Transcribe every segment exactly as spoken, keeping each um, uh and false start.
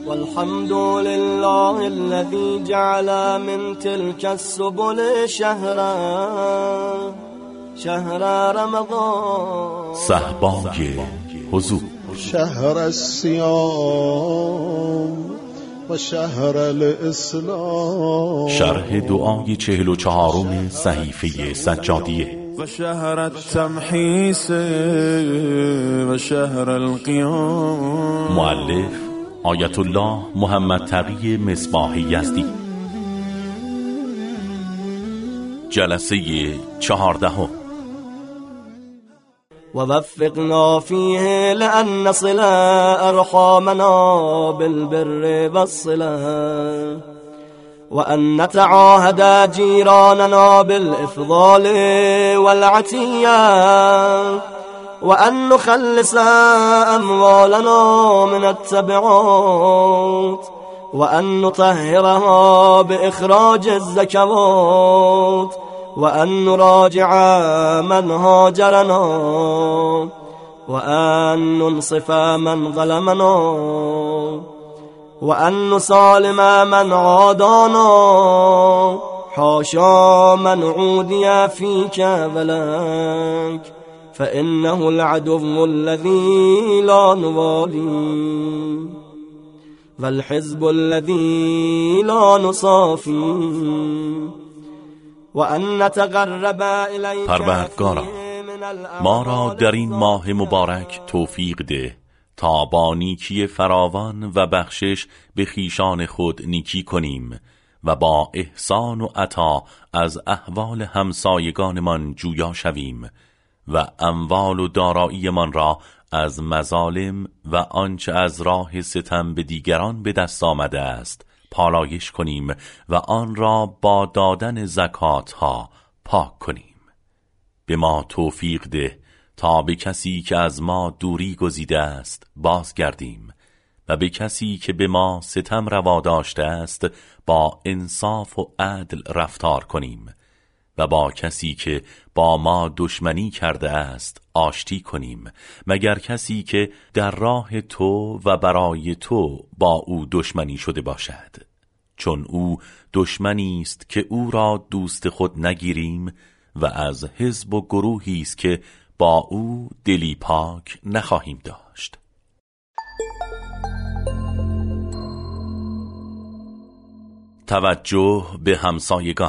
والحمد لله الذي جعل من تلك السبل شهرا شهر رمضان صحبای حضور شهر الصيام و شهر الاسلام شرح دعای چهل و چهارم صحیفه سجادیه و شهر التمحیص و شهر القیام مؤلف آیت الله محمد تقی مصباح یزدی جلسه چهاردهم ووفقنا فيه لأن نصل أرحامنا بالبر والصلة وأن نتعاهد جيراننا بالإفضال والعتية وأن نخلص أموالنا من التبعات وأن نطهرها بإخراج الزكوات وأن نراجع من هاجرنا وأن ننصف من ظلمنا وأن نسالم من عادانا حاشا من عودي فيك ولك فإنه العدو الذي لا نوالي والحزب الذي لا نصافي وأن نتقرب إليك. پروردگارا ما را در این ماه مبارک توفیق ده تا با نیکی فراوان و بخشش به خویشان خود نیکی کنیم و با احسان و عطا از احوال همسایگانمان جویا شویم و اموال و داراییمان را از مظالم و آنچه از راه ستم به دیگران به دست آمده است پالایش کنیم و آن را با دادن زکات ها پاک کنیم. به ما توفیق ده تا به کسی که از ما دوری گزیده است بازگردیم و به کسی که به ما ستم روا داشته است با انصاف و عدل رفتار کنیم و با کسی که با ما دشمنی کرده است آشتی کنیم، مگر کسی که در راه تو و برای تو با او دشمنی شده باشد، چون او دشمنی است که او را دوست خود نگیریم و از حزب و گروهی است که با او دلی پاک نخواهیم داشت. توجه به همسایگان.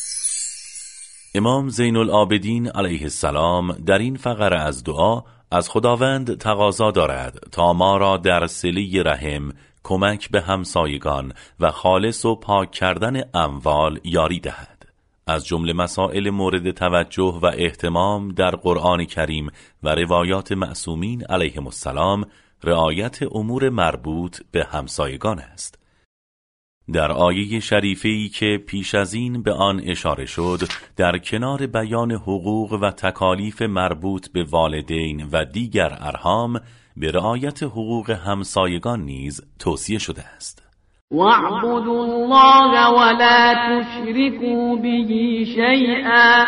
امام زین العابدین علیه السلام در این فقره از دعا از خداوند تقاضا دارد تا ما را در صله رحم، کمک به همسایگان و خالص و پاک کردن اموال یاری دهد. از جمله مسائل مورد توجه و اهتمام در قرآن کریم و روایات معصومین علیهم السلام رعایت امور مربوط به همسایگان است. در آیه شریفه‌ای که پیش از این به آن اشاره شد، در کنار بیان حقوق و تکالیف مربوط به والدین و دیگر ارحام، به رعایت حقوق همسایگان نیز توصیه شده است. واعبدوا الله ولا تشركوا به شيئا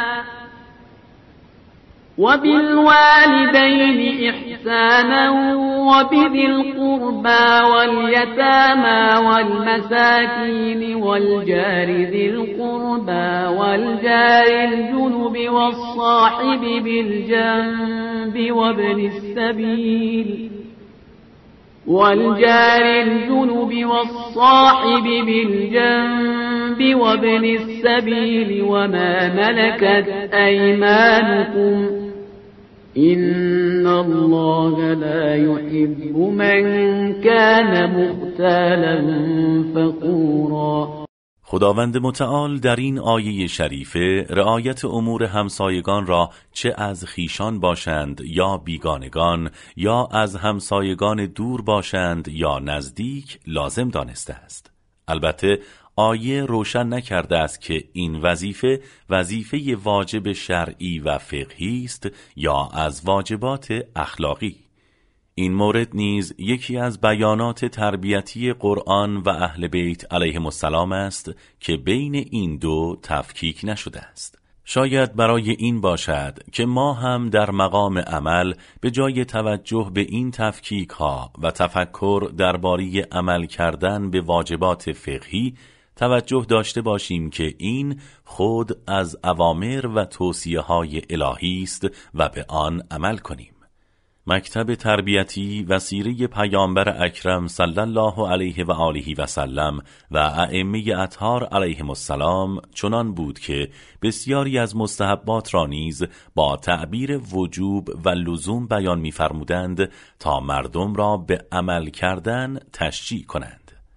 وبالوالدين إحسانا وبذي القربى واليتامى والمساكين والجار ذي القربى والجار الجنب والصاحب بالجنب وابن السبيل والجار الجنب والصاحب بالجنب وابن السبيل وما ملكت أيمانكم إن الله لا يحب من كان مختالا فخورا. خداوند متعال در این آیه شریفه رعایت امور همسایگان را چه از خیشان باشند یا بیگانگان یا از همسایگان دور باشند یا نزدیک لازم دانسته است. البته آیه روشن نکرده است که این وظیفه وظیفه واجب شرعی و فقهی است یا از واجبات اخلاقی. این مورد نیز یکی از بیانات تربیتی قرآن و اهل بیت علیهم السلام است که بین این دو تفکیک نشده است. شاید برای این باشد که ما هم در مقام عمل به جای توجه به این تفکیک ها و تفکر درباره عمل کردن به واجبات فقهی توجه داشته باشیم که این خود از اوامر و توصیه های الهی است و به آن عمل کنیم. مکتب تربیتی و سیره پیامبر اکرم صلی الله علیه و آله و سلم و ائمه اطهار علیهم السلام چنان بود که بسیاری از مستحبات را نیز با تعبیر وجوب و لزوم بیان می‌فرمودند تا مردم را به عمل کردن تشجیع کنند.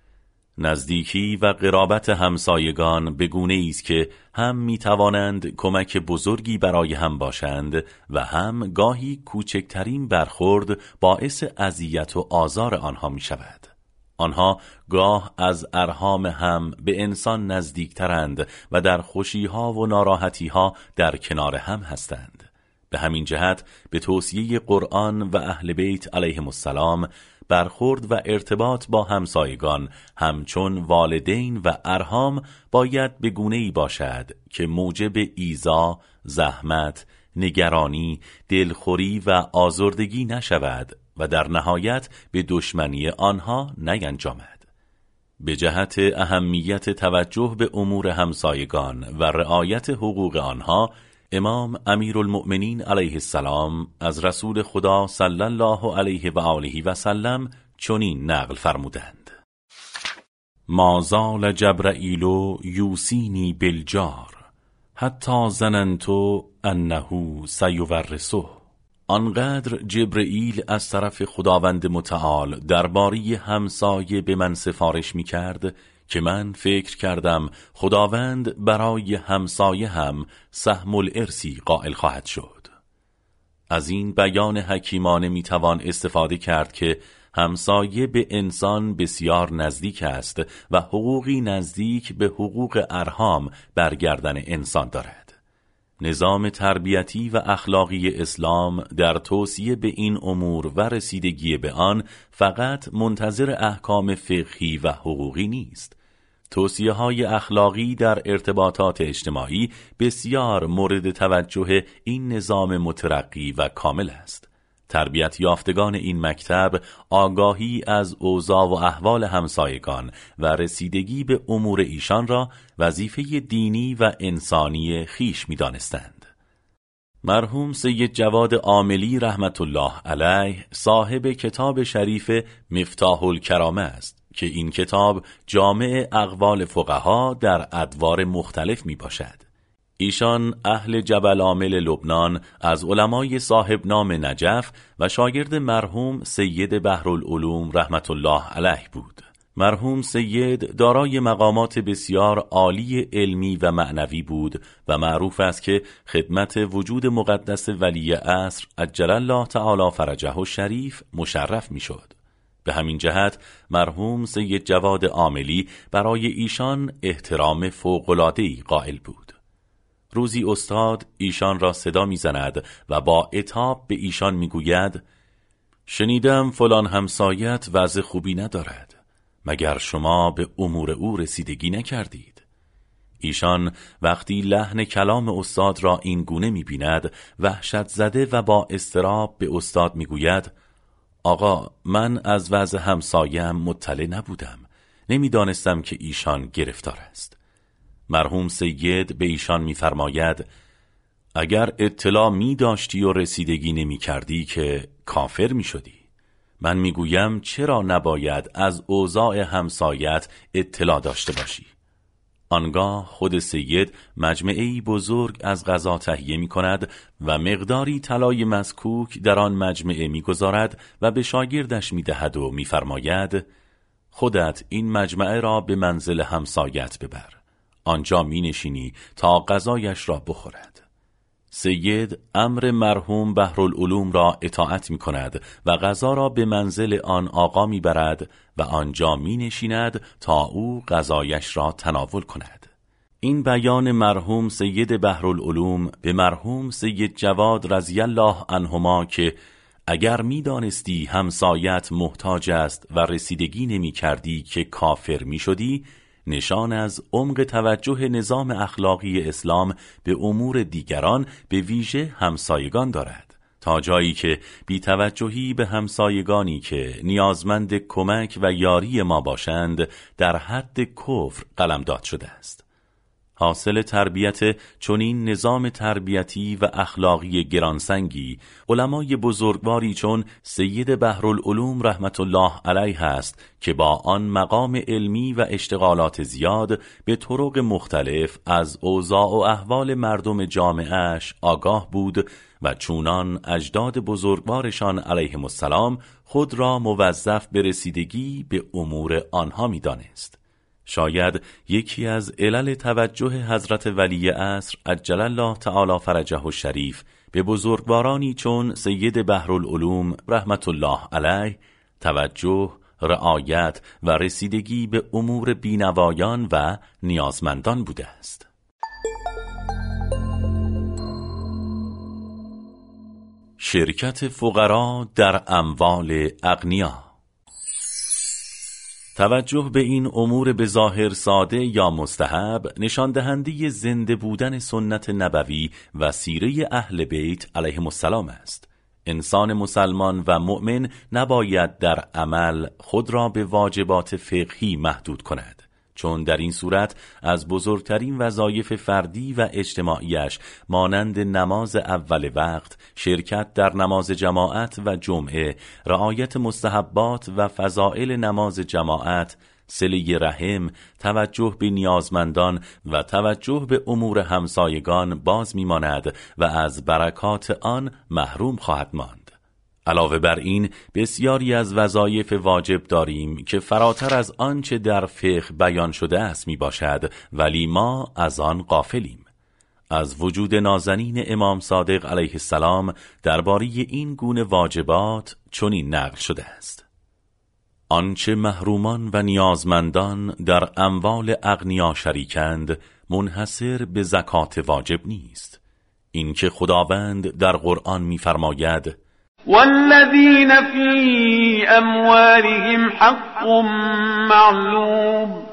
نزدیکی و قرابت همسایگان به گونه‌ای است که هم می‌توانند کمک بزرگی برای هم باشند و هم گاهی کوچکترین برخورد باعث اذیت و آزار آنها می‌شود. آنها گاه از ارحام هم به انسان نزدیکترند و در خوشی‌ها و ناراحتی‌ها در کنار هم هستند. به همین جهت به توصیه قرآن و اهل بیت علیهم السلام برخورد و ارتباط با همسایگان همچون والدین و ارحام باید به گونه‌ای باشد که موجب ایذا، زحمت، نگرانی، دلخوری و آزردگی نشود و در نهایت به دشمنی آنها نینجامد. به جهت اهمیت توجه به امور همسایگان و رعایت حقوق آنها، امام امیرالمؤمنین علیه السلام از رسول خدا صلی الله علیه و آله و سلم چنین نقل فرمودند: ما زال جبرائیل یوصینی بالجار حتی ظننت انه سیورثه. آنقدر جبرئیل از طرف خداوند متعال درباره همسایه به من سفارش می کرد که من فکر کردم خداوند برای همسایه هم سهم الارثی قائل خواهد شد. از این بیان حکیمانه می توان استفاده کرد که همسایه به انسان بسیار نزدیک است و حقوقی نزدیک به حقوق ارحام برگردن انسان دارد. نظام تربیتی و اخلاقی اسلام در توصیه به این امور و رسیدگی به آن فقط منتظر احکام فقهی و حقوقی نیست. توصیه های اخلاقی در ارتباطات اجتماعی بسیار مورد توجه این نظام مترقی و کامل است. تربیت یافتگان این مکتب آگاهی از اوضاع و احوال همسایگان و رسیدگی به امور ایشان را وظیفه دینی و انسانی خیش می دانستند. مرحوم سید جواد عاملی رحمت الله علیه صاحب کتاب شریف مفتاح الکرامه است که این کتاب جامع اقوال فقها در ادوار مختلف می باشد. ایشان اهل جبل عامل لبنان از علمای صاحب نام نجف و شاگرد مرحوم سید بحرالعلوم رحمت الله علیه بود. مرحوم سید دارای مقامات بسیار عالی علمی و معنوی بود و معروف است که خدمت وجود مقدس ولی عصر عجل الله تعالی فرجه الشریف مشرف می شد. به همین جهت مرحوم سید جواد عاملی برای ایشان احترام فوق‌العاده‌ای قائل بود. روزی استاد ایشان را صدا می‌زند و با عتاب به ایشان می‌گوید: شنیدم فلان همسایت وضع خوبی ندارد، مگر شما به امور او رسیدگی نکردید؟ ایشان وقتی لحن کلام استاد را این گونه می‌بیند وحشت زده و با اضطراب به استاد می‌گوید: آقا، من از وضع همسایم مطلع نبودم، نمی‌دانستم که ایشان گرفتار است. مرحوم سید به ایشان می‌فرماید: اگر اطلاع می داشتی و رسیدگی نمی کردی که کافر می شدی. من می گویم چرا نباید از اوضاع همسایت اطلاع داشته باشی؟ آنگاه خود سید مجمعی بزرگ از غذا تهیه می کند و مقداری طلای مسکوک در آن مجمعه می گذارد و به شاگردش می دهد و می فرماید: خودت این مجمعه را به منزل همسایت ببر، آنجا می نشینی تا غذایش را بخورد. سید امر مرحوم بحرالعلوم را اطاعت می کند و غذا را به منزل آن آقا می برد و آنجا می نشیند تا او غذایش را تناول کند. این بیان مرحوم سید بحرالعلوم به مرحوم سید جواد رضی الله عنهما که اگر می دانستی همسایت محتاج است و رسیدگی نمی کردی که کافر می شدی، نشان از عمق توجه نظام اخلاقی اسلام به امور دیگران، به ویژه همسایگان دارد، تا جایی که بی توجهی به همسایگانی که نیازمند کمک و یاری ما باشند در حد کفر قلمداد شده است. حاصل تربیت چنین نظام تربیتی و اخلاقی گرانسنگی علمای بزرگواری چون سید بحرالعلوم رحمت الله علیه است که با آن مقام علمی و اشتغالات زیاد به طرق مختلف از اوضاع و احوال مردم جامعهش آگاه بود و چونان اجداد بزرگوارشان علیهم السلام خود را موظف به رسیدگی به امور آنها می دانست. شاید یکی از علل توجه حضرت ولی عصر عجل الله تعالی فرجه الشریف به بزرگوارانی چون سید بحرالعلوم رحمت الله علیه توجه، رعایت و رسیدگی به امور بینوایان و نیازمندان بوده است. شرکت فقرا در اموال اغنیا. توجه به این امور به ظاهر ساده یا مستحب نشان دهنده زنده بودن سنت نبوی و سیره اهل بیت علیهم السلام است. انسان مسلمان و مؤمن نباید در عمل خود را به واجبات فقهی محدود کند، چون در این صورت از بزرگترین وظایف فردی و اجتماعیش مانند نماز اول وقت، شرکت در نماز جماعت و جمعه، رعایت مستحبات و فضائل نماز جماعت، صله رحم، توجه به نیازمندان و توجه به امور همسایگان باز میماند و از برکات آن محروم خواهد ماند. علاوه بر این بسیاری از وظایف واجب داریم که فراتر از آنچه در فقه بیان شده است می باشد، ولی ما از آن غافلیم. از وجود نازنین امام صادق علیه السلام درباره این گونه واجبات چنین نقل شده است: آنچه محرومان و نیازمندان در اموال اغنیا شریکند منحصر به زکات واجب نیست. این که خداوند در قرآن می‌فرماید والذین فی اموالهم حق معلوم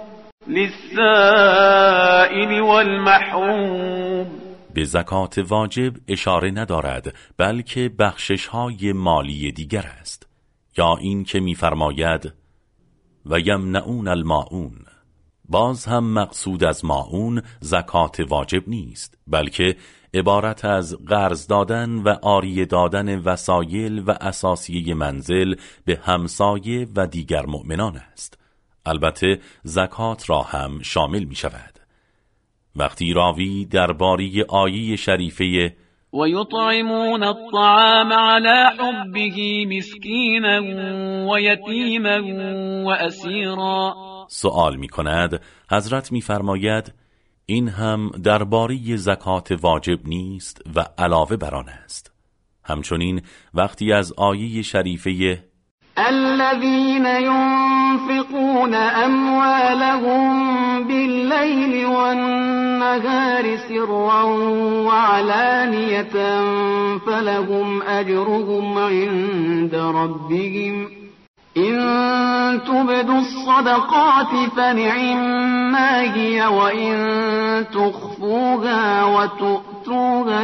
للسائل والمحروم، به زکات واجب اشاره ندارد بلکه بخشش‌های مالی دیگر است. یا این که می‌فرماید و یمنعون الماعون، باز هم مقصود از ماعون زکات واجب نیست، بلکه عبارت از قرض دادن و عاریه دادن وسایل و اساسیه منزل به همسایه و دیگر مؤمنان است. البته زکات را هم شامل می شود. وقتی راوی درباره آیه شریفه و یطعمون الطعام على حبه مسکینا و یتیما و اسیرا سؤال می کند، حضرت می فرماید این هم درباره زکات واجب نیست و علاوه بر آن است. همچنین وقتی از آیه شریفه الذين ينفقون اموالهم بالليل والنهار سرا وعلانية فلهم اجرهم عند ربهم إن تبدوا الصدقات فنعما هي وإن تخفوها وتؤتوها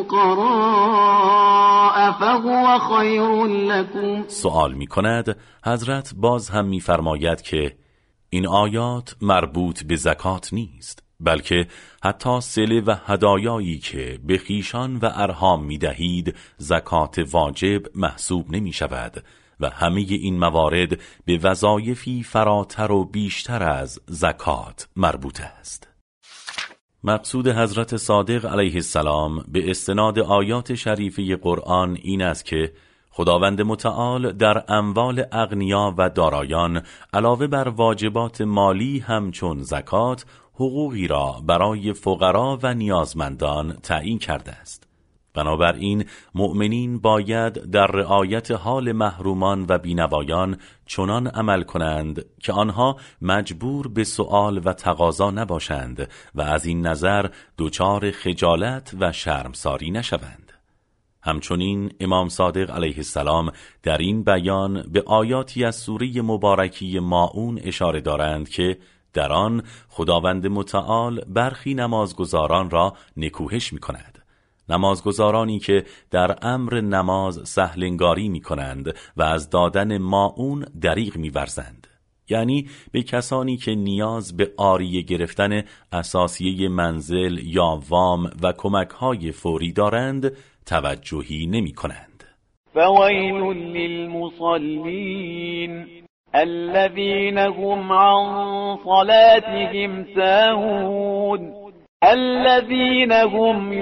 الفقراء فهو خير لكم. سوال می کند، حضرت باز هم می فرماید که این آیات مربوط به زکات نیست، بلکه حتی صله و هدایایی که به خویشان و ارحام می دهید زکات واجب محسوب نمی شود و همه این موارد به وظایفی فراتر و بیشتر از زکات مربوط است. مقصود حضرت صادق علیه السلام به استناد آیات شریفه قرآن این است که خداوند متعال در اموال اغنیا و دارایان علاوه بر واجبات مالی همچون زکات حقوقی را برای فقرا و نیازمندان تعیین کرده است. بنابراین مؤمنین باید در رعایت حال محرومان و بینوایان چنان عمل کنند که آنها مجبور به سؤال و تقاضا نباشند و از این نظر دچار خجالت و شرمساری نشوند. همچنین امام صادق علیه السلام در این بیان به آیاتی از سوره مبارکی ماعون اشاره دارند که در آن خداوند متعال برخی نمازگزاران را نکوهش می کند. نمازگزارانی که در امر نماز سهلنگاری می کنند و از دادن ماعون دریغ می ورزند. یعنی به کسانی که نیاز به عاریه گرفتن اساسیه منزل یا وام و کمک‌های فوری دارند توجهی نمی کنند. فویل للمصلین الذين هم عن صلاتهم ساهون الذين هم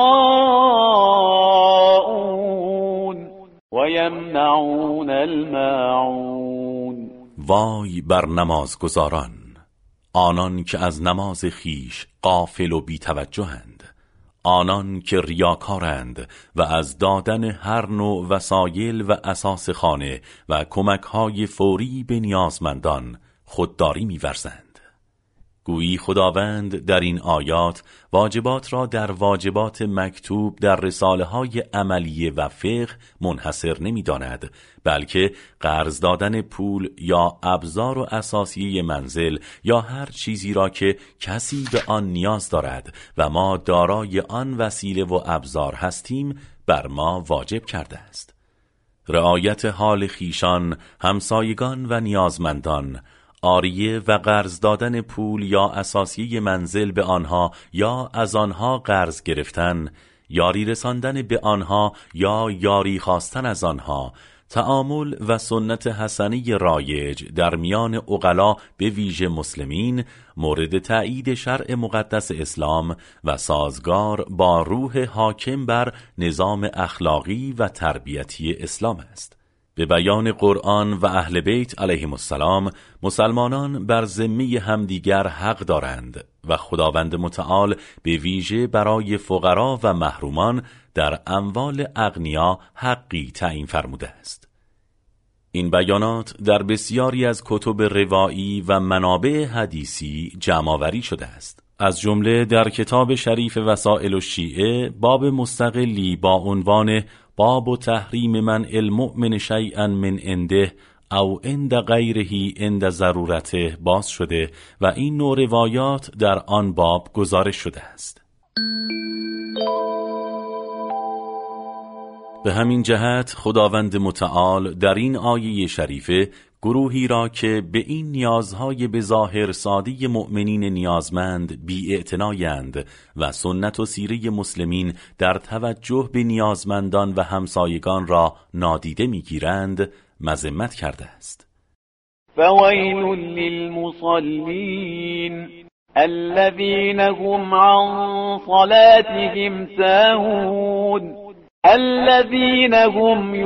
يراءون ويمنعون الماعون. وای بر نمازگزاران، آنان که از نماز خیش غافل و بی‌توجهند، آنان که ریاکارند و از دادن هر نوع وسایل و اساس خانه و کمک‌های فوری به نیازمندان خودداری می‌ورزند. گویی خداوند در این آیات واجبات را در واجبات مکتوب در رساله‌های عملیه و فقه منحصر نمی‌داند، بلکه قرض دادن پول یا ابزار و اساسیه منزل یا هر چیزی را که کسی به آن نیاز دارد و ما دارای آن وسیله و ابزار هستیم بر ما واجب کرده است. رعایت حال خیشان، همسایگان و نیازمندان، عاریه و قرض دادن پول یا اساسیه منزل به آنها یا از آنها قرض گرفتن، یاری رساندن به آنها یا یاری خواستن از آنها، تعامل و سنت حسنی رایج در میان عقلا به ویژه مسلمین مورد تأیید شرع مقدس اسلام و سازگار با روح حاکم بر نظام اخلاقی و تربیتی اسلام است. به بیان قرآن و اهل بیت علیهم السلام مسلمانان بر ذمه همدیگر حق دارند و خداوند متعال به ویژه برای فقرا و محرومان در اموال اغنیا حقی تعیین فرموده است. این بیانات در بسیاری از کتب روایی و منابع حدیثی جمع‌آوری شده است. از جمله در کتاب شریف وسائل الشیعه باب مستقلی با عنوان باب تحریم من المؤمن شیئا من عنده او عند غیره عند ضرورته باز شده و این نوع روایات در آن باب گزارش شده است. به همین جهت خداوند متعال در این آیه شریفه گروهی را که به این نیازهای به ظاهر ساده مؤمنین نیازمند بی‌اعتنایند و سنت و سیره مسلمین در توجه به نیازمندان و همسایگان را نادیده میگیرند مذمت کرده است. فویل للمصلین الذين هم عن صلاتهم ساهون الذين هم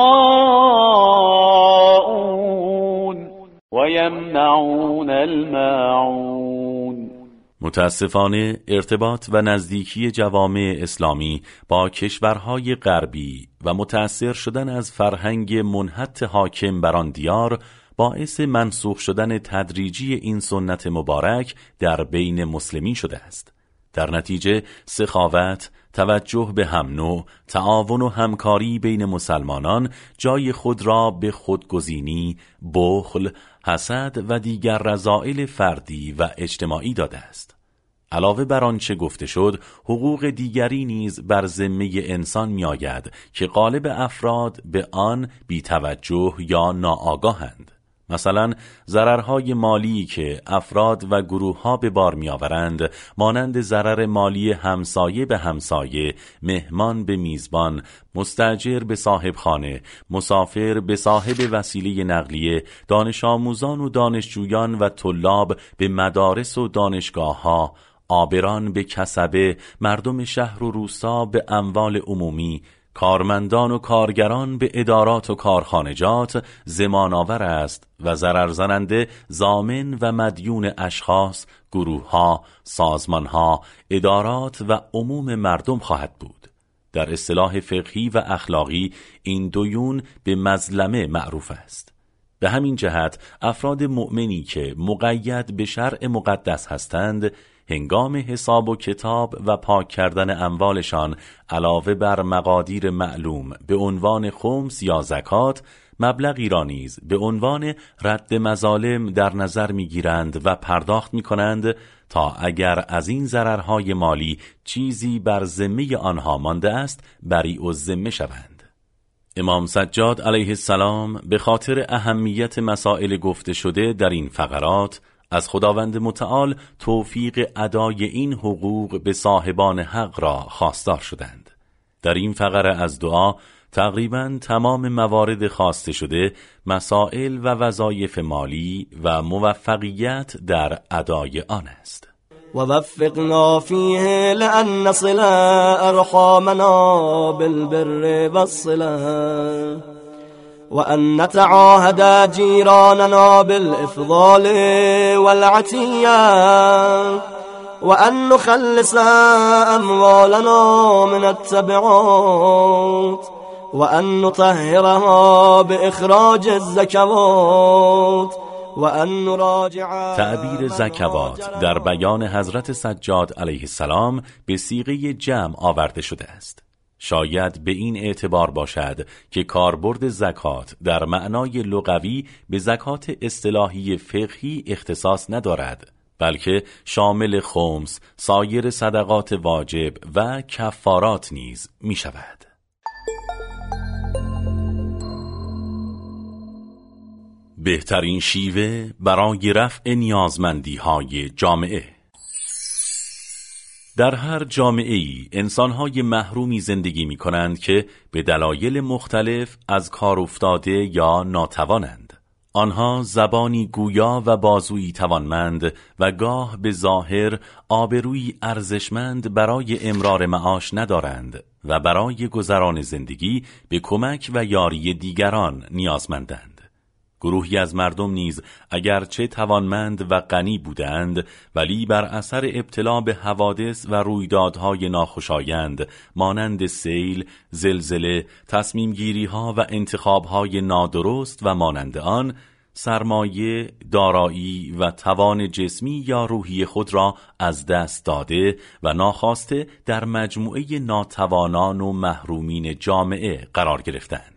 يراءون ويمنعون الماعون. متاسفانه ارتباط و نزدیکی جوامع اسلامی با کشورهای غربی و متأثر شدن از فرهنگ منحط حاکم بر آن دیار باعث منسوخ شدن تدریجی این سنت مبارک در بین مسلمین شده است. در نتیجه سخاوت، توجه به هم نوع، تعاون و همکاری بین مسلمانان جای خود را به خودگزینی، بخل، حسد و دیگر رذائل فردی و اجتماعی داده است. علاوه بر آنچه گفته شد، حقوق دیگری نیز بر ذمه انسان می آید که غالب افراد به آن بی توجه یا ناآگاهند. مثلا ضررهای مالی که افراد و گروه‌ها به بار می‌آورند، مانند ضرر مالی همسایه به همسایه، مهمان به میزبان، مستاجر به صاحب خانه، مسافر به صاحب وسیله نقلیه، دانش آموزان و دانشجویان و طلاب به مدارس و دانشگاه‌ها، آبران به کسبه، مردم شهر و روستا به اموال عمومی، کارمندان و کارگران به ادارات و کارخانجات ضمان آور است و ضرر زننده ضامن و مدیون اشخاص، گروه‌ها، سازمان‌ها، ادارات و عموم مردم خواهد بود. در اصطلاح فقهی و اخلاقی این دیون به مظلمه معروف است. به همین جهت افراد مؤمنی که مقید به شرع مقدس هستند هنگام حساب و کتاب و پاک کردن اموالشان علاوه بر مقادیر معلوم به عنوان خمس یا زکات مبلغی را نیز به عنوان رد مظالم در نظر می‌گیرند و پرداخت می‌کنند تا اگر از این ضررهای مالی چیزی بر ذمه آنها مانده است بریء الذمه شوند. امام سجاد علیه السلام به خاطر اهمیت مسائل گفته شده در این فقرات از خداوند متعال توفیق ادای این حقوق به صاحبان حق را خواستار شدند. در این فقره از دعا تقریباً تمام موارد خواسته شده مسائل و وظایف مالی و موفقیت در ادای آن است. ووفقنا فيه لأن نصل أرحامنا بالبر والصلة وأن نتعاهد جيراننا بالإفضال والعطية وأن نخلص أموالنا من التبعات وأن نطهرها بإخراج الزكوات وأن نراجع. تعبیر زکوات در بیان حضرت سجاد علیه السلام به صیغه جمع آورده شده است. شاید به این اعتبار باشد که کاربرد زکات در معنای لغوی به زکات اصطلاحی فقهی اختصاص ندارد، بلکه شامل خمس، سایر صدقات واجب و کفارات نیز می شود. بهترین شیوه برای رفع نیازمندی های جامعه. در هر جامعه‌ای انسان‌های محرومی زندگی می‌کنند که به دلایل مختلف از کار افتاده یا ناتوانند. آنها زبانی گویا و بازویی توانمند و گاه به ظاهر آبرویی ارزشمند برای امرار معاش ندارند و برای گذران زندگی به کمک و یاری دیگران نیازمندند. گروهی از مردم نیز اگرچه توانمند و غنی بودند ولی بر اثر ابتلا به حوادث و رویدادهای ناخوشایند مانند سیل، زلزله، تصمیم گیری ها و انتخاب های نادرست و مانند آن سرمایه، دارایی و توان جسمی یا روحی خود را از دست داده و ناخواسته در مجموعه ناتوانان و محرومین جامعه قرار گرفتند.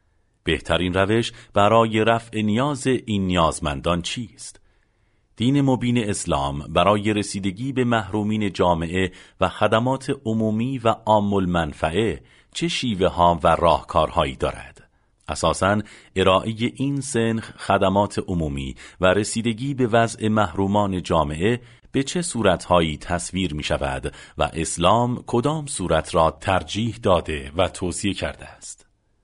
بهترین روش برای رفع نیاز این نیازمندان چیست؟ دین مبین اسلام برای رسیدگی به محرومین جامعه و خدمات عمومی و عام المنفعه چه شیوه ها و راهکارهایی دارد؟ اساساً ارائه این سنخ خدمات عمومی و رسیدگی به وضع محرومان جامعه به چه صورتهایی تصویر می شود و اسلام کدام صورت را ترجیح داده و توصیه کرده است؟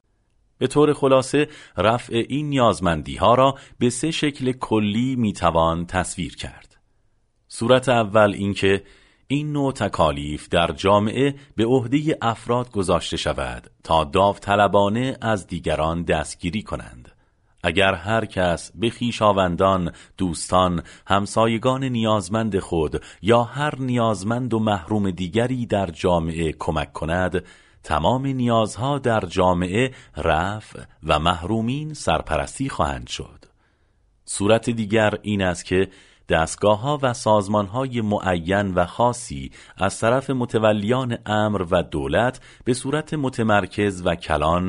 به طور خلاصه رفع این نیازمندی ها را به سه شکل کلی می توان تصویر کرد. صورت اول اینکه این نوع تکالیف در جامعه به عهده افراد گذاشته شود تا داوطلبانه از دیگران دستگیری کنند. اگر هر کس به خویشاوندان، دوستان، همسایگان نیازمند خود یا هر نیازمند و محروم دیگری در جامعه کمک کند، تمام نیازها در جامعه رفع و محرومین سرپرستی خواهند شد. صورت دیگر این است که دستگاه‌ها و سازمان‌های معین و خاصی از طرف متولیان امر و دولت به صورت متمرکز و کلان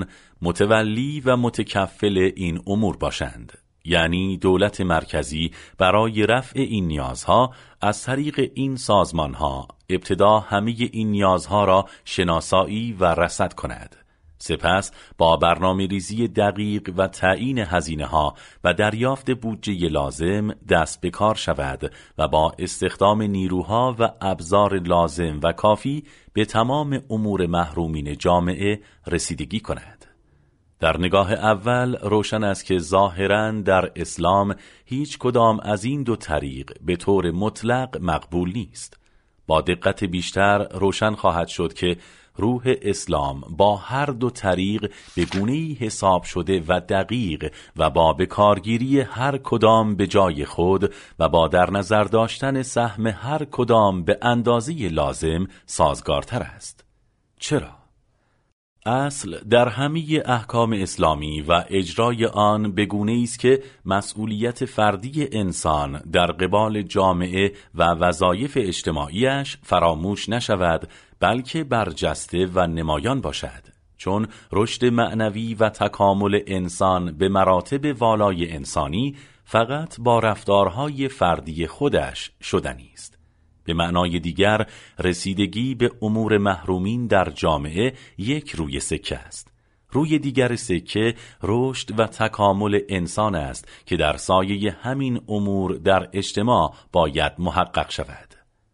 متولی و متکفل این امور باشند. یعنی دولت مرکزی برای رفع این نیازها از طریق این سازمانها ابتدا همه این نیازها را شناسایی و رصد کند. سپس با برنامه ریزی دقیق و تعیین هزینه ها و دریافت بودجه لازم دست به کار شود و با استخدام نیروها و ابزار لازم و کافی به تمام امور محرومین جامعه رسیدگی کند. در نگاه اول روشن است که ظاهراً در اسلام هیچ کدام از این دو طریق به طور مطلق مقبول نیست. با دقت بیشتر روشن خواهد شد که روح اسلام با هر دو طریق به گونه‌ای حساب شده و دقیق و با بکارگیری هر کدام به جای خود و با در نظر داشتن سهم هر کدام به اندازه لازم سازگارتر است. چرا؟ اصل در همه احکام اسلامی و اجرای آن به گونه‌ای است که مسئولیت فردی انسان در قبال جامعه و وظایف اجتماعیش فراموش نشود، بلکه برجسته و نمایان باشد. چون رشد معنوی و تکامل انسان به مراتب والای انسانی فقط با رفتارهای فردی خودش شدنی است. به معنای دیگر رسیدگی به امور محرومین در جامعه یک روی سکه است. روی دیگر سکه رشد و تکامل انسان است که در سایه همین امور در اجتماع باید محقق شود.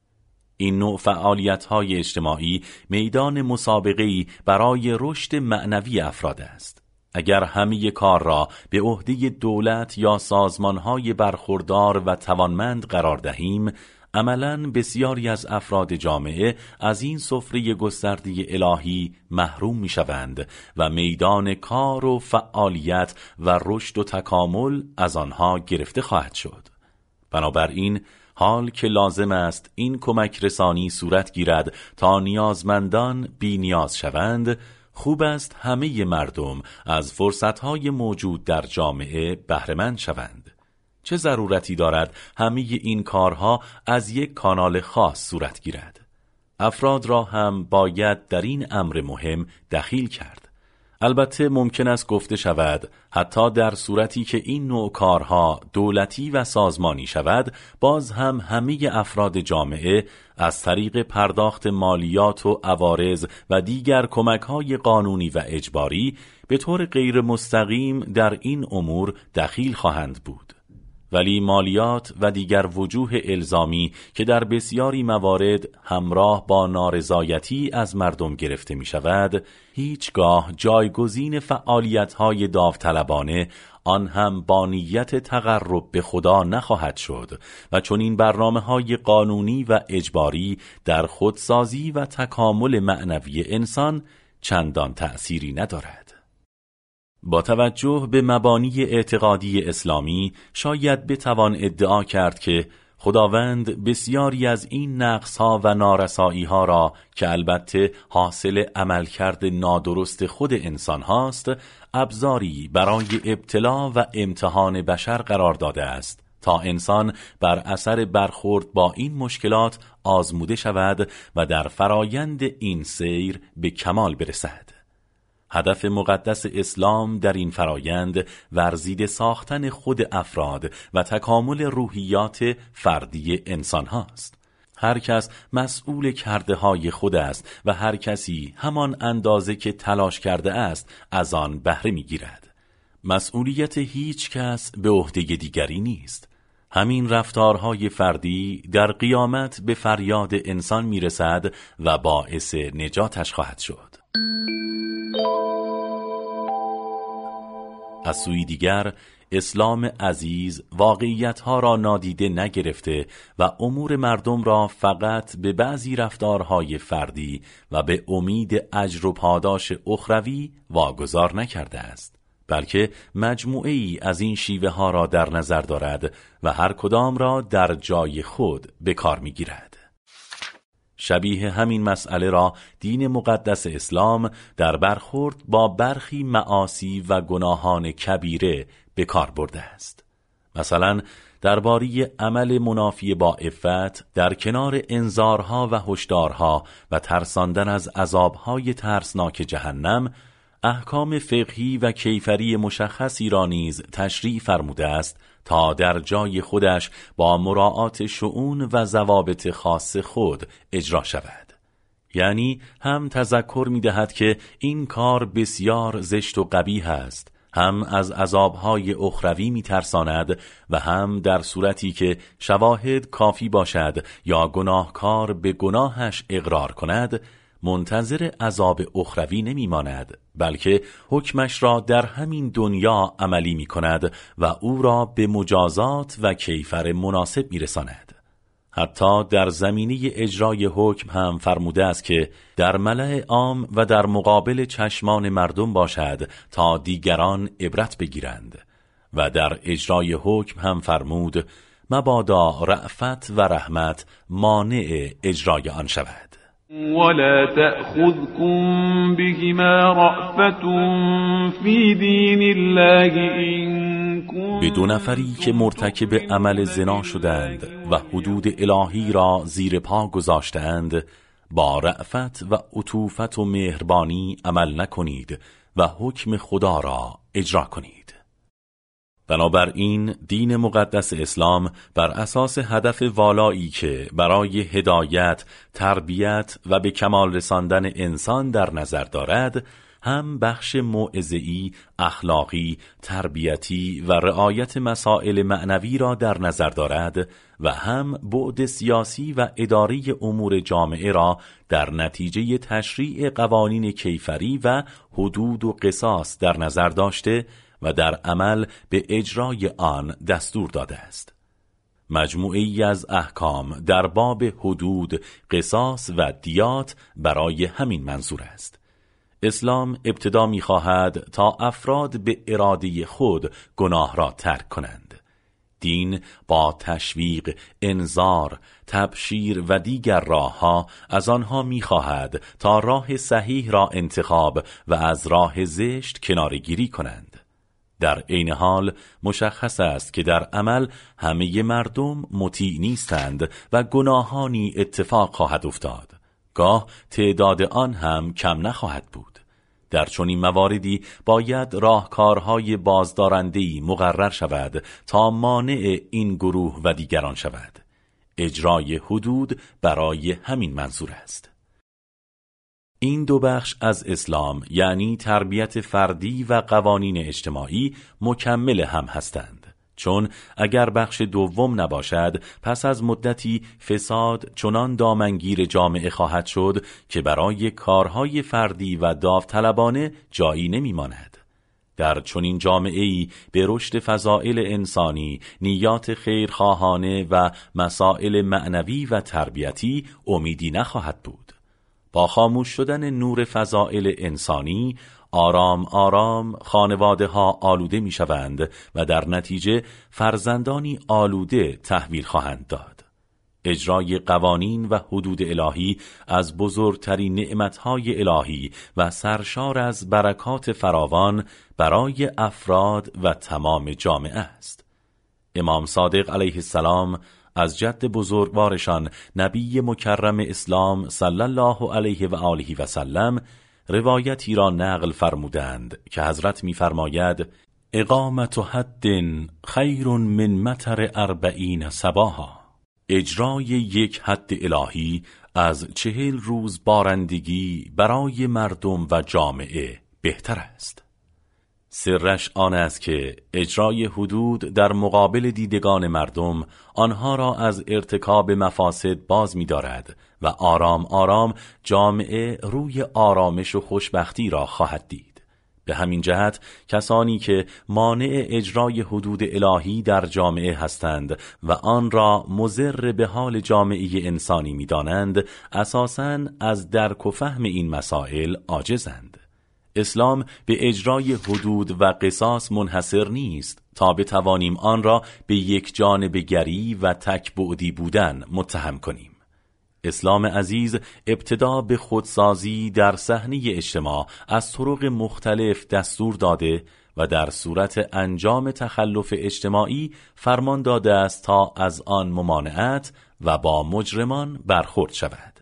این نوع فعالیت‌های اجتماعی میدان مسابقه‌ای برای رشد معنوی افراد است. اگر همه کار را به عهده دولت یا سازمان‌های برخوردار و توانمند قرار دهیم، عملاً بسیاری از افراد جامعه از این سفره گسترده الهی محروم می‌شوند و میدان کار و فعالیت و رشد و تکامل از آنها گرفته خواهد شد. بنابراین حال که لازم است این کمک رسانی صورت گیرد تا نیازمندان بی نیاز شوند، خوب است همه مردم از فرصت‌های موجود در جامعه بهره‌مند شوند. چه ضرورتی دارد همه این کارها از یک کانال خاص صورت گیرد؟ افراد را هم باید در این امر مهم دخیل کرد. البته ممکن است گفته شود حتی در صورتی که این نوع کارها دولتی و سازمانی شود، باز هم همه افراد جامعه از طریق پرداخت مالیات و عوارض و دیگر کمک‌های قانونی و اجباری به طور غیر مستقیم در این امور دخیل خواهند بود. ولی مالیات و دیگر وجوه الزامی که در بسیاری موارد همراه با نارضایتی از مردم گرفته می شود، هیچگاه جایگزین فعالیت‌های داوطلبانه، آن هم با نیت تقرب به خدا نخواهد شد و چون این برنامه‌های قانونی و اجباری در خودسازی و تکامل معنوی انسان چندان تأثیری ندارد. با توجه به مبانی اعتقادی اسلامی شاید بتوان ادعا کرد که خداوند بسیاری از این نقص‌ها و نارسایی‌ها را که البته حاصل عملکرد نادرست خود انسان هاست، ابزاری برای ابتلا و امتحان بشر قرار داده است تا انسان بر اثر برخورد با این مشکلات آزموده شود و در فرایند این سیر به کمال برسد. هدف مقدس اسلام در این فرایند ورزیده ساختن خود افراد و تکامل روحیات فردی انسان هاست. هر کس مسئول کرده های خود است و هر کسی همان اندازه که تلاش کرده است از آن بهره می گیرد. مسئولیت هیچ کس به عهده دیگری نیست. همین رفتارهای فردی در قیامت به فریاد انسان می رسد و باعث نجاتش خواهد شد. از سوی دیگر اسلام عزیز واقعیتها را نادیده نگرفته و امور مردم را فقط به بعضی رفتارهای فردی و به امید اجر و پاداش اخروی واگذار نکرده است، بلکه مجموعه ای از این شیوه ها را در نظر دارد و هر کدام را در جای خود به کار می گیرد. شبیه همین مسئله را دین مقدس اسلام در برخورد با برخی معاصی و گناهان کبیره به کار برده است. مثلا درباره عمل منافی با عفت در کنار انذارها و هشدارها و ترساندن از عذابهای ترسناک جهنم، احکام فقهی و کیفری مشخصی را نیز تشریع فرموده است تا در جای خودش با مراعات شؤون و ضوابط خاص خود اجرا شود. یعنی هم تذکر می دهد که این کار بسیار زشت و قبیح است، هم از عذابهای اخروی می ترساند و هم در صورتی که شواهد کافی باشد یا گناهکار به گناهش اقرار کند، منتظر عذاب اخروی نمی ماند، بلکه حکمش را در همین دنیا عملی می کند و او را به مجازات و کیفر مناسب می رساند. حتی در زمینه اجرای حکم هم فرموده است که در ملأ عام و در مقابل چشمان مردم باشد تا دیگران عبرت بگیرند، و در اجرای حکم هم فرمود مبادا رأفت و رحمت مانع اجرای آن شود. ولا تأخذكم بهما رأفة في دين الله إن كنتم. به دو نفری که مرتکب عمل زنا شدند و حدود الهی را زیر پا گذاشتند با رأفت و عطوفت و مهربانی عمل نکنید و حکم خدا را اجرا کنید. بنابراین دین مقدس اسلام بر اساس هدف والایی که برای هدایت، تربیت و به کمال رساندن انسان در نظر دارد، هم بخش موعظه‌ای، اخلاقی، تربیتی و رعایت مسائل معنوی را در نظر دارد و هم بعد سیاسی و اداری امور جامعه را در نتیجه تشریع قوانین کیفری و حدود و قصاص در نظر داشته و در عمل به اجرای آن دستور داده است. مجموعه‌ای از احکام در باب حدود، قصاص و دیات برای همین منظور است. اسلام ابتدا می‌خواهد تا افراد به اراده خود گناه را ترک کنند. دین با تشویق، انذار، تبشیر و دیگر راه‌ها از آنها می‌خواهد تا راه صحیح را انتخاب و از راه زشت کناره‌گیری کنند. در عین حال مشخص است که در عمل همه مردم مطیع نیستند و گناهانی اتفاق خواهد افتاد. گاه تعداد آن هم کم نخواهد بود. در چنین مواردی باید راهکارهای بازدارنده‌ای مقرر شود تا مانع این گروه و دیگران شود. اجرای حدود برای همین منظور است. این دو بخش از اسلام، یعنی تربیت فردی و قوانین اجتماعی، مکمل هم هستند. چون اگر بخش دوم نباشد، پس از مدتی فساد چنان دامنگیر جامعه خواهد شد که برای کارهای فردی و داوطلبانه جایی نمیماند. در چنین جامعه‌ای به رشد فضائل انسانی، نیات خیرخواهانه و مسائل معنوی و تربیتی امیدی نخواهد بود. با خاموش شدن نور فضائل انسانی، آرام آرام خانواده ها آلوده می شوند و در نتیجه فرزندانی آلوده تحویل خواهند داد. اجرای قوانین و حدود الهی از بزرگترین نعمتهای الهی و سرشار از برکات فراوان برای افراد و تمام جامعه است. امام صادق علیه السلام از جد بزرگوارشان نبی مکرم اسلام صلی الله علیه و آله و سلم روایتی را نقل فرمودند که حضرت می‌فرماید: اقامت حد خیر من مطر اربعین صباحا. اجرای یک حد الهی از چهل روز بارندگی برای مردم و جامعه بهتر است. سرش آن است که اجرای حدود در مقابل دیدگان مردم آنها را از ارتکاب مفاسد باز می دارد و آرام آرام جامعه روی آرامش و خوشبختی را خواهد دید. به همین جهت کسانی که مانع اجرای حدود الهی در جامعه هستند و آن را مضر به حال جامعه انسانی می دانند، اساساً از درک و فهم این مسائل عاجزند. اسلام به اجرای حدود و قصاص منحصر نیست تا بتوانیم آن را به یک جانب گری و تک بعدی بودن متهم کنیم. اسلام عزیز ابتدا به خودسازی در صحنه اجتماع از طرق مختلف دستور داده و در صورت انجام تخلف اجتماعی فرمان داده است تا از آن ممانعت و با مجرمان برخورد شود.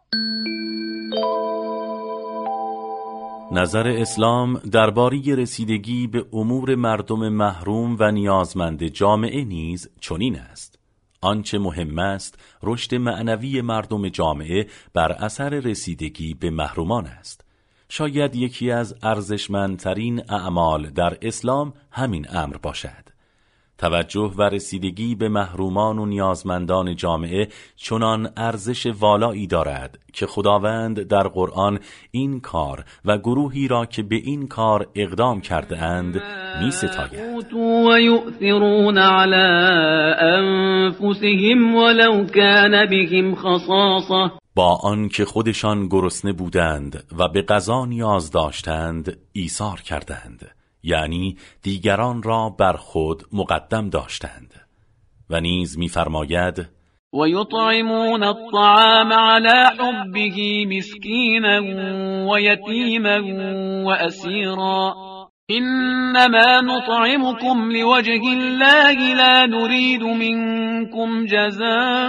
نظر اسلام درباره رسیدگی به امور مردم محروم و نیازمند جامعه نیز چنین است: آنچه مهم است رشد معنوی مردم جامعه بر اثر رسیدگی به محرومان است. شاید یکی از ارزشمندترین اعمال در اسلام همین امر باشد. توجه و رسیدگی به محرومان و نیازمندان جامعه چنان ارزش والایی دارد که خداوند در قرآن این کار و گروهی را که به این کار اقدام کرده اند می ستاید. و یؤثرون علی انفسهم ولو کان بهم خصاصه. با آن که خودشان گرسنه بودند و به غذا نیاز داشتند ایثار کردند، یعنی دیگران را بر خود مقدم داشتند. و نیز می‌فرماید: و یطعمون الطعام علی حبه مسکینا و یتیما و اسیرا. إنما نطعمكم لوجه الله لا نريد منكم جزاء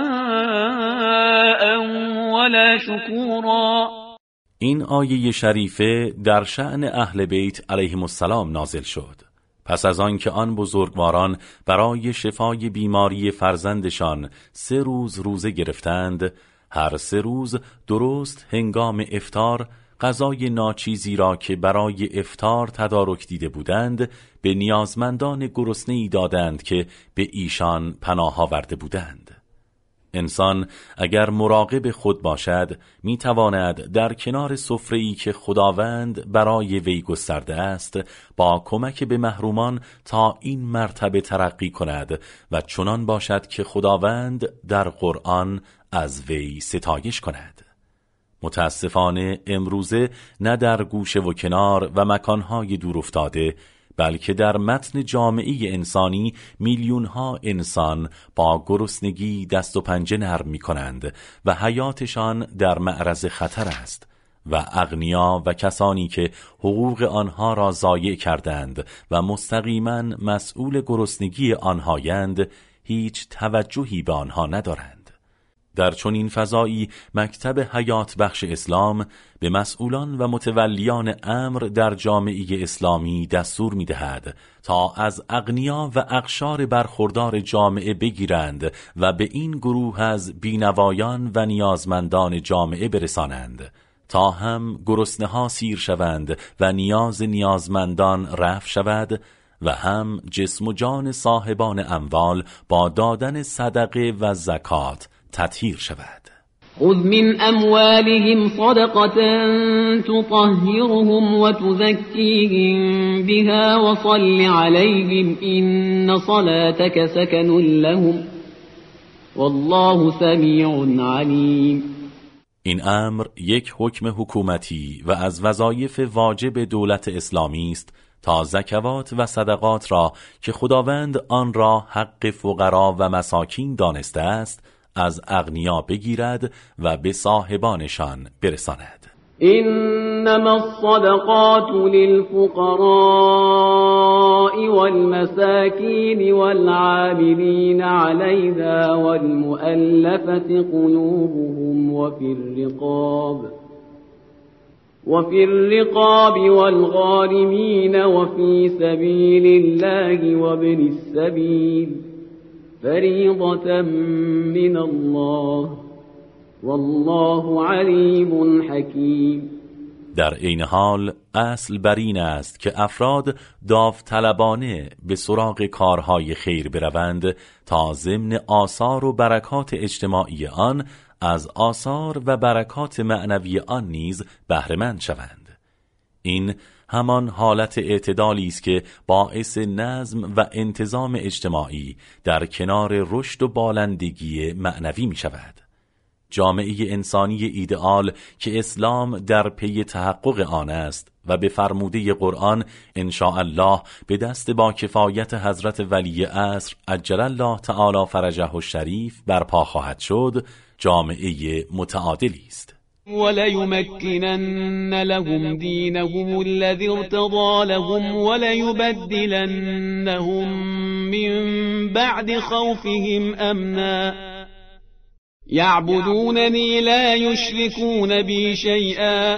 ولا شکورا. این آیه شریفه در شأن اهل بیت علیهم السلام نازل شد. پس از آن که آن بزرگواران برای شفای بیماری فرزندشان سه روز روزه گرفتند، هر سه روز درست هنگام افطار غذای ناچیزی را که برای افطار تدارک دیده بودند به نیازمندان گرسنه‌ای دادند که به ایشان پناه آورده بودند. انسان اگر مراقب خود باشد میتواند در کنار سفره‌ای که خداوند برای وی گسترده است با کمک به محرومان تا این مرتبه ترقی کند و چنان باشد که خداوند در قرآن از وی ستایش کند. متاسفانه امروزه نه در گوشه و کنار و مکانهای دور افتاده بلکه در متن جامعه انسانی میلیونها انسان با گرسنگی دست و پنجه نرم می کنند و حیاتشان در معرض خطر است و اغنیا و کسانی که حقوق آنها را ضایع کردند و مستقیما مسئول گرسنگی آنهایند هیچ توجهی به آنها ندارند. در چنین فضایی مکتب حیات بخش اسلام به مسئولان و متولیان امر در جامعه اسلامی دستور می‌دهد تا از اغنیا و اقشار برخوردار جامعه بگیرند و به این گروه از بینوایان و نیازمندان جامعه برسانند تا هم گرسنه‌ها سیر شوند و نیاز نیازمندان رفع شود و هم جسم و جان صاحبان اموال با دادن صدقه و زکات تطهیر شود. خذ من اموالهم صدقة تطهرهم وتزكيهم بها وصل عليهم إن صلاتك سكن لهم والله سمیع علیم. این امر یک حکم حکومتی و از وظایف واجب دولت اسلامی است تا زکوات و صدقات را که خداوند آن را حق فقرا و مساکین دانسته است از اغنیا بگیرد و به صاحبانشان برساند. انما الصدقات للفقراء والمساكين والعاملين عليها والمؤلفة قلوبهم وفي الرقاب وفي الرقاب والغارمين وفي سبيل الله وابن السبيل فریضة من الله والله علیم حکیم. در این حال اصل بر این است که افراد داوطلبانه به سراغ کارهای خیر بروند تا ضمن آثار و برکات اجتماعی آن از آثار و برکات معنوی آن نیز بهره مند شوند. این همان حالت اعتدالی است که باعث نظم و انتظام اجتماعی در کنار رشد و بالندگی معنوی می شود. جامعه انسانی ایدئال که اسلام در پی تحقق آن است و به فرموده قرآن ان شاء الله به دست با کفایت حضرت ولی عصر عجل الله تعالی فرجه الشریف برپا خواهد شد، جامعه متعادلی است. وَلَيُمَكِّنَنَّ لَهُمْ دِينَهُمُ الَّذِي ارْتَضَىٰ لَهُمْ وَلَيُبَدِّلَنَّهُم مِّن بَعْدِ خَوْفِهِمْ أَمْنًا يَعْبُدُونَنِي لَا يُشْرِكُونَ بِي شَيْئًا.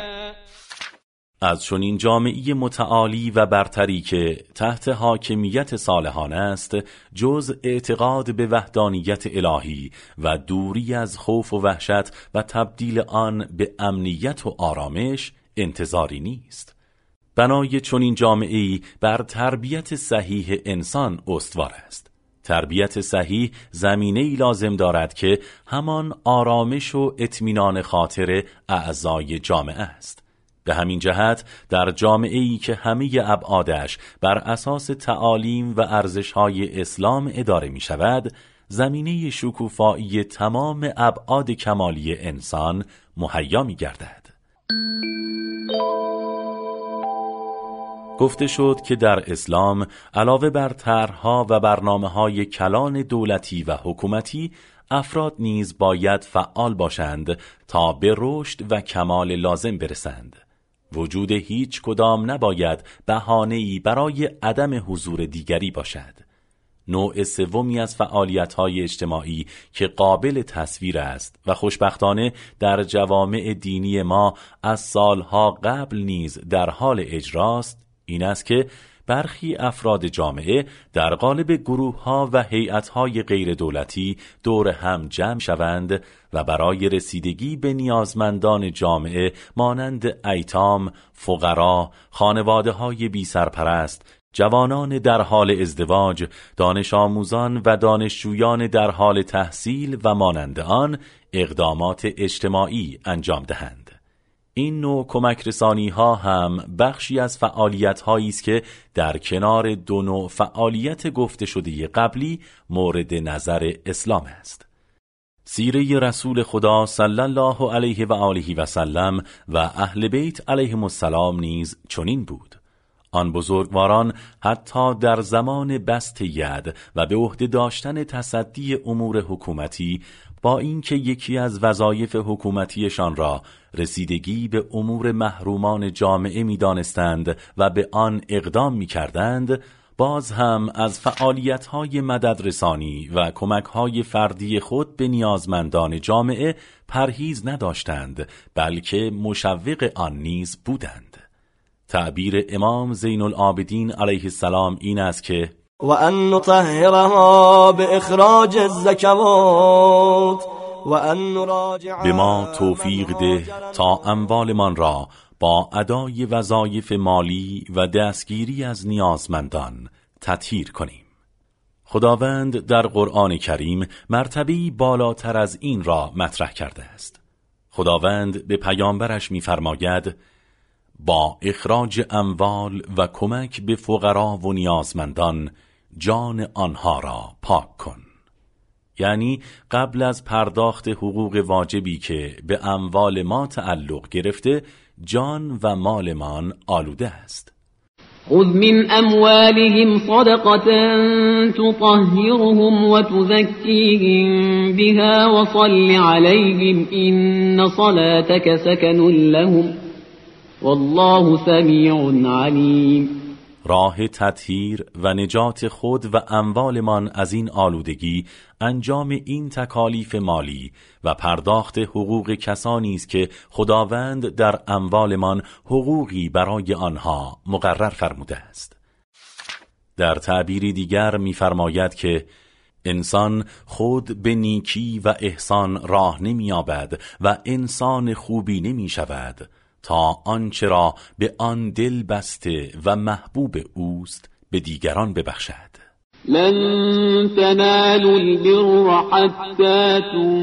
از چنین جامعه متعالی و برتری که تحت حاکمیت صالحان است، جز اعتقاد به وحدانیت الهی و دوری از خوف و وحشت و تبدیل آن به امنیت و آرامش انتظاری نیست. بنای چنین جامعه‌ای بر تربیت صحیح انسان استوار است. تربیت صحیح زمینه‌ای لازم دارد که همان آرامش و اطمینان خاطر اعضای جامعه است. به همین جهت در جامعه‌ای که همه ابعادش بر اساس تعالیم و ارزش‌های اسلام اداره می‌شود، زمینه شکوفایی تمام ابعاد کمالی انسان مهیا می‌گردد. گفته شد که در اسلام علاوه بر طرح‌ها و برنامه‌های کلان دولتی و حکومتی، افراد نیز باید فعال باشند تا به رشد و کمال لازم برسند وجود هیچ کدام نباید بهانه‌ای برای عدم حضور دیگری باشد. نوع سومی از فعالیت‌های اجتماعی که قابل تصویر است و خوشبختانه در جوامع دینی ما از سالها قبل نیز در حال اجراست، این است که برخی افراد جامعه در قالب گروه‌ها و هیئت‌های غیر دولتی دور هم جمع شوند و برای رسیدگی به نیازمندان جامعه مانند ایتام، فقرا، خانواده‌های بی سرپرست، جوانان در حال ازدواج، دانش آموزان و دانشجویان در حال تحصیل و مانند آن اقدامات اجتماعی انجام دهند. این نوع کمک رسانی ها هم بخشی از فعالیت هایی است که در کنار دو نوع فعالیت گفته شده قبلی مورد نظر اسلام است. سیره رسول خدا صلی الله علیه و آله و سلم و اهل بیت علیهم السلام نیز چنین بود. آن بزرگواران حتی در زمان بسط ید و به عهده داشتن تصدی امور حکومتی، با اینکه یکی از وظایف حکومتیشان را رسیدگی به امور محرومان جامعه می‌دانستند و به آن اقدام می‌کردند، باز هم از فعالیت‌های مددرسانی و کمک‌های فردی خود به نیازمندان جامعه پرهیز نداشتند، بلکه مشوق آن نیز بودند. تعبیر امام زین العابدین علیه السلام این است که و ان نطهرها باخراج الزکوات و ان نراجع به ما توفیق ده تا اموالمان را با ادای وظایف مالی و دستگیری از نیازمندان تطهیر کنیم. خداوند در قرآن کریم مرتبه‌ای بالاتر از این را مطرح کرده است. خداوند به پیامبرش می‌فرماید با اخراج اموال و کمک به فقرا و نیازمندان جان آنها را پاک کن. یعنی قبل از پرداخت حقوق واجبی که به اموال ما تعلق گرفته، جان و مالمان آلوده است. خذ من اموالهم صدقة تطهرهم وتزكيهم بها وصل عليهم إن صلاتك سكن لهم والله سمیع علیم. راه تطهیر و نجات خود و اموالمان از این آلودگی انجام این تکالیف مالی و پرداخت حقوق کسانی است که خداوند در اموالمان حقوقی برای آنها مقرر فرموده است. در تعبیری دیگر می‌فرماید که انسان خود به نیکی و احسان راه نمی‌یابد و انسان خوبی نمی‌شود تا آنچه را به آن دل بسته و محبوب اوست به دیگران ببخشد. لن تنالوا البر حتى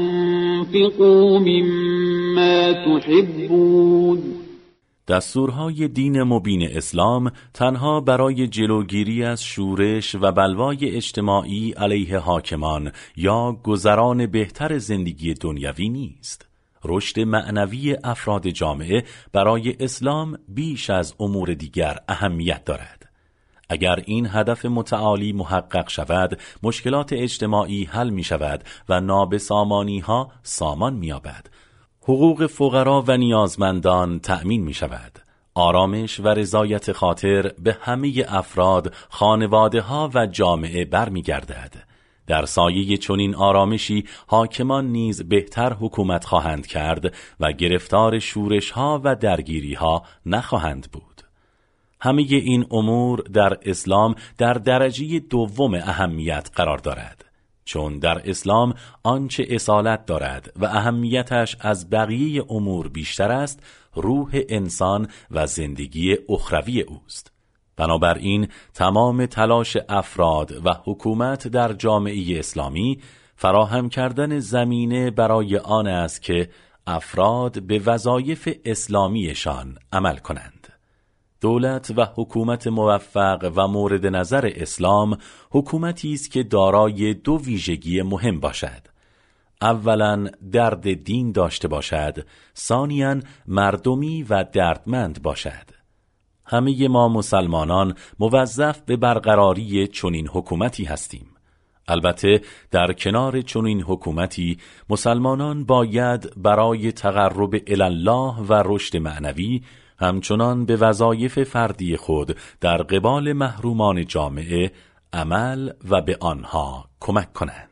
تنفقوا مما تحبون. دستورهای دین مبین اسلام تنها برای جلوگیری از شورش و بلوای اجتماعی علیه حاکمان یا گذران بهتر زندگی دنیوی نیست. رشد معنوی افراد جامعه برای اسلام بیش از امور دیگر اهمیت دارد. اگر این هدف متعالی محقق شود، مشکلات اجتماعی حل می شود و نابسامانی ها سامان می یابد. حقوق فقرا و نیازمندان تأمین می شود. آرامش و رضایت خاطر به همه افراد، خانواده ها و جامعه برمی گردد. در سایه چنین آرامشی حاکمان نیز بهتر حکومت خواهند کرد و گرفتار شورش ها و درگیری ها نخواهند بود. همه این امور در اسلام در درجه دوم اهمیت قرار دارد، چون در اسلام آنچه اصالت دارد و اهمیتش از بقیه امور بیشتر است، روح انسان و زندگی اخروی اوست. بنابراین تمام تلاش افراد و حکومت در جامعه اسلامی فراهم کردن زمینه برای آن است که افراد به وظایف اسلامیشان عمل کنند. دولت و حکومت موفق و مورد نظر اسلام حکومتی است که دارای دو ویژگی مهم باشد. اولاً درد دین داشته باشد، ثانیاً مردمی و دردمند باشد. همه ما مسلمانان موظف به برقراری چنین حکومتی هستیم. البته در کنار چنین حکومتی مسلمانان باید برای تقرب الی الله و رشد معنوی همچنان به وظایف فردی خود در قبال محرومان جامعه عمل و به آنها کمک کنند.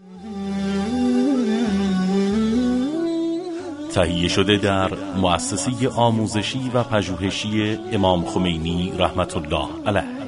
تهیه شده در مؤسسه آموزشی و پژوهشی امام خمینی رحمت الله علیه.